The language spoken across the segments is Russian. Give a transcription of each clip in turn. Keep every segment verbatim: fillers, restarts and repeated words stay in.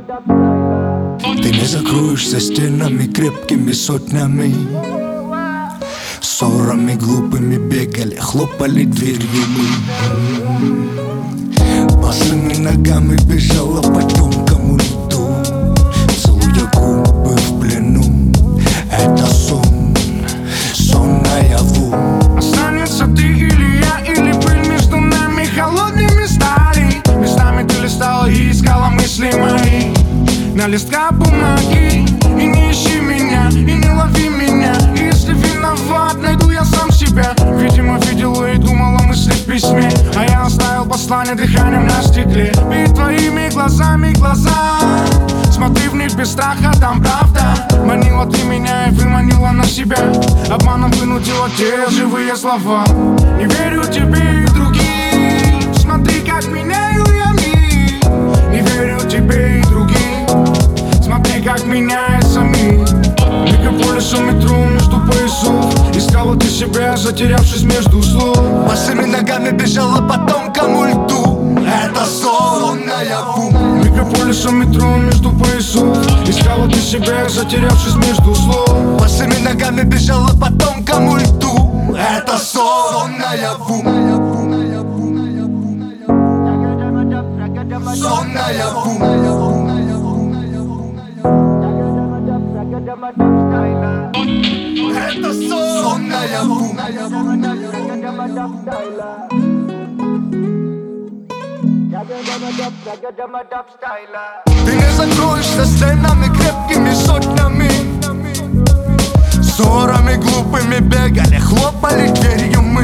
Ты не закроешься стенами крепкими сотнями. Ссорами глупыми бегали, хлопали дверью мы. Босыми ногами бежала по тонкому льду, целуя губы в плену. Это сон, сон наяву. Останется ты или я, или пыль между нами холодными стали. Местами ты листала и искала мысли мои на листках бумаги. И не ищи меня, и не лови меня. Если виноват, найду я сам себя. Видимо, видела и думала мысли в письме, а я оставил послание дыханием на стекле. Перед твоими глазами глаза, смотри в них без страха, там правда. Манила ты меня и выманила на себя, обманом вынудила те живые слова. Не верю тебе и другим, смотри, как меняю я мир. Не верю тебе и другим, смотри, как меняется мир. Мегаполису метро между поясов, искала ты себя, затерявшись между слов. Босыми ногами бежала по тонкому льду. Это сон наяву. Мегаполису метро между поясов, искала ты себя, затерявшись между слов. Босыми ногами бежала по тонкому льду. Это сон наяву. Сон наяву. Это сон наяву. Ты не закроешься стенами крепкими сотнями. Ссорами глупыми бегали, хлопали дверью мы.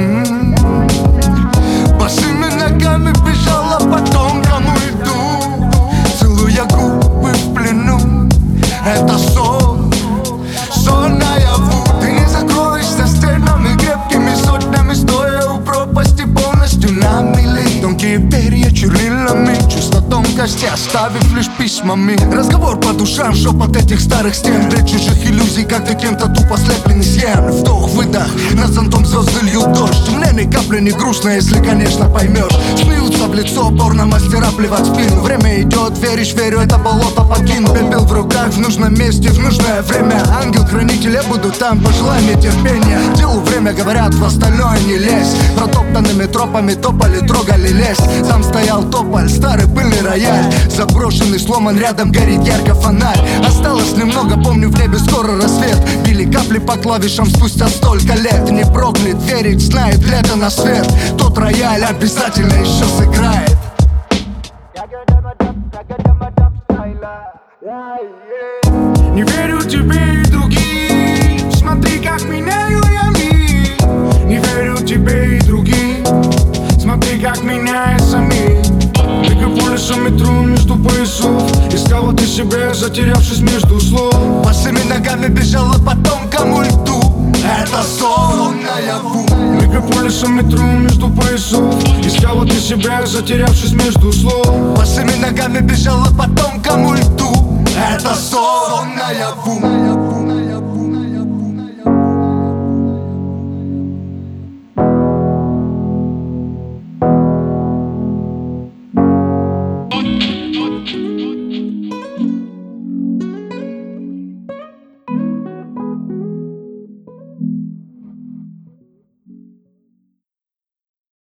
Босыми ногами бежала по тонкому льду, целуя губы в плену. Это сон, сон наяву. Ты не закроешься стенами крепкими сотнями, стоя у пропасти полностью на мили. Тонкие перья чернилами, чувство тонкости оставив лишь письмами. Разговор по душам, шепот этих старых стен, для чужих иллюзий, как ты кем-то тупо слеплен из ен. Вдох-выдох, над зонтом звезды льют дождь. Мне ни капли не грустно, если, конечно, поймешь. Смеются в лицо, порно мастера плевать в спину. Время идет, веришь, верю, это болото покину. Пепел в руках, в нужном месте, в нужное время. Ангел-хранитель, я буду там, пожелай мне терпения. Делу время, говорят, в остальное не лезь. Протоптанными тропами топали, трогали лес. Там стоял тополь, старый пыльный рояль. Заброшенный, сломан, рядом горит ярко фонарь. Осталось немного, помню, в небе скоро рассвет. Били капли по клавишам спустя столько лет. Не проклят, верить, знает, глядя на свет. Тот рояль обязательно еще сыграет. Не верю тебе и другим, смотри, как меняю я мир. Не верю тебе и другим, смотри, как меняется мир. Мегаполису метро между поясов, искала ты себя, затерявшись между слов. Босыми ногами бежала по тонкому льду. Это сон наяву. Мегаполису метро между поясов, искала ты себя, затерявшись между слов. Босыми ногами бежала по тонкому льду. Это сон наяву.